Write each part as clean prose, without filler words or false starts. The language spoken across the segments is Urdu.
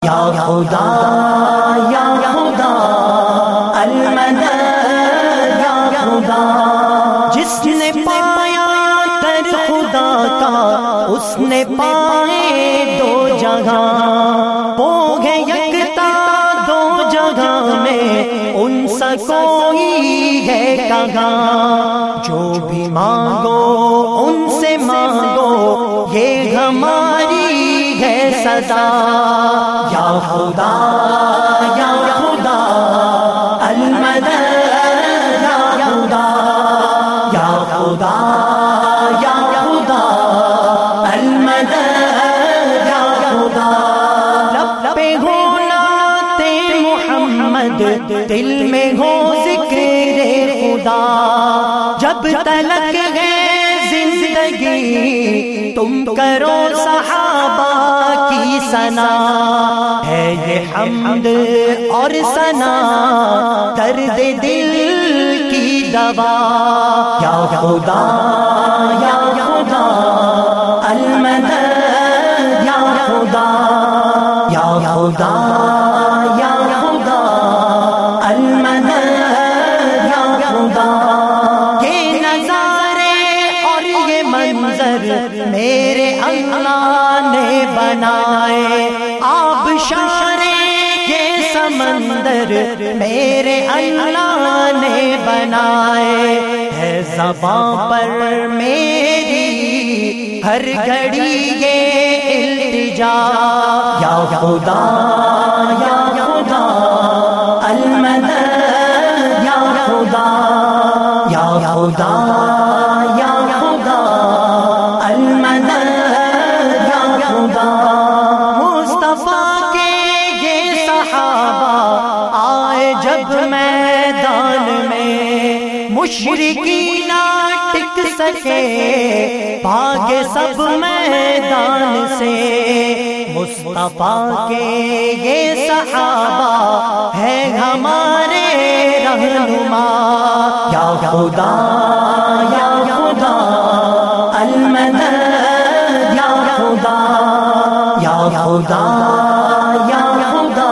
یا خدا یا خدا المدد یا خدا، جس نے پایا در خدا کا اس نے پائے دو جگہ، وہ ہے یکتا دو جگہ میں ان سا کوئی ہے کہاں، جو بھی مانگو ان سے مانگو یہ ہماری ہے صدا، یا خدا یا خدا المدد یا خدا، یا خدا یا خدا المدد یا خدا، لب پہ ہو نعت محمد دل میں ہو ذکر خدا، جب تلک ہے زندگی تم کرو صحابہ کی ثنا، ہے یہ حمد اور ثنا درد دل کی دوا، یا خدا یا خدا المدد یا خدا، یا خدا یا خدا المدد یا خدا، یہ نظارے اور یہ منظر میرے اللہ نے بنائے، آبشار یہ سمندر میرے اللہ نے بنائے، ہے زباں پر میری ہر گھڑی یہ التجا، یا خدا یا خدا المدد یا خدا، یا خدا یا خدا المدد یا خدا، مصطفیٰ کے یہ صحابہ آئے جب میدان میں، مشرکین نہ ٹک سکے بھاگے سب میدان سے، مصطفیٰ کے یہ صحابہ ہے ہمارے رہنما، یا خدا یا خدا المدد یا خدا، یا خدا یا خدا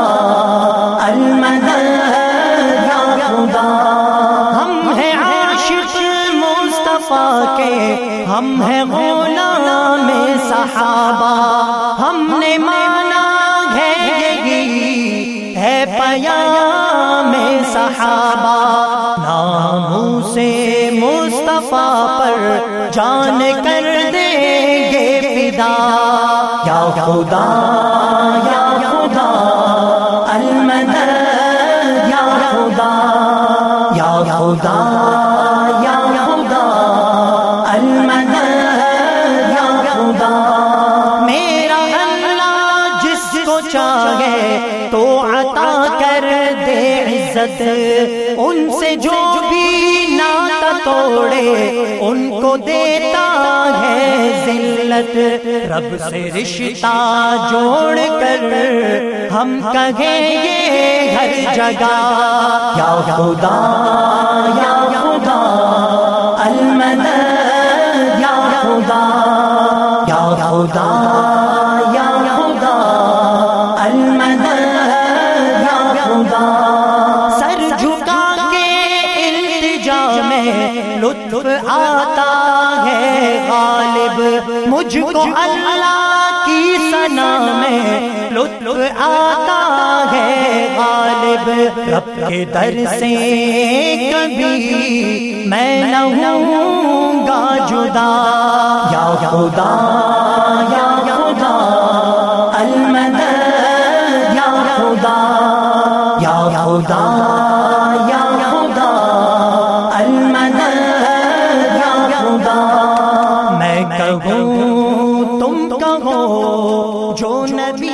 المدد یا خدا، ہم ہیں عاشق مصطفیٰ کے، ہم ہیں غلام صحابہ، ہم نے مانا ہے یہی ہے پیام صحابہ، ناموس مصطفیٰ پر جان کر دیں گے فدا، یا خدا یا خدا المدد یا خدا، یا خدا یا خدا المدد یا خدا، میرا اللہ جس کو چاہے تو عطا کر دے عزت، ان سے جو بھی ناتا توڑے ان کو دیتا ہے ذلت، رب سے رشتہ جوڑ کر ہم کہیں یہ ہر جگہ، یا خدا یا خدا المدد یا خدا، یا خدا یا خدا المدد یا خدا، سر جھکا کے التجا میں لطف آتا ہے غالب، مجھ کو اللہ کی ثنا میں لطف آتا ہے غالب، رب کے در سے کبھی میں نہ ہوں گا جدا، یا خدا یا خدا المدد یا خدا، یا خدا یا خدا المدد یا خدا، میں کہوں تم کہو جو نبی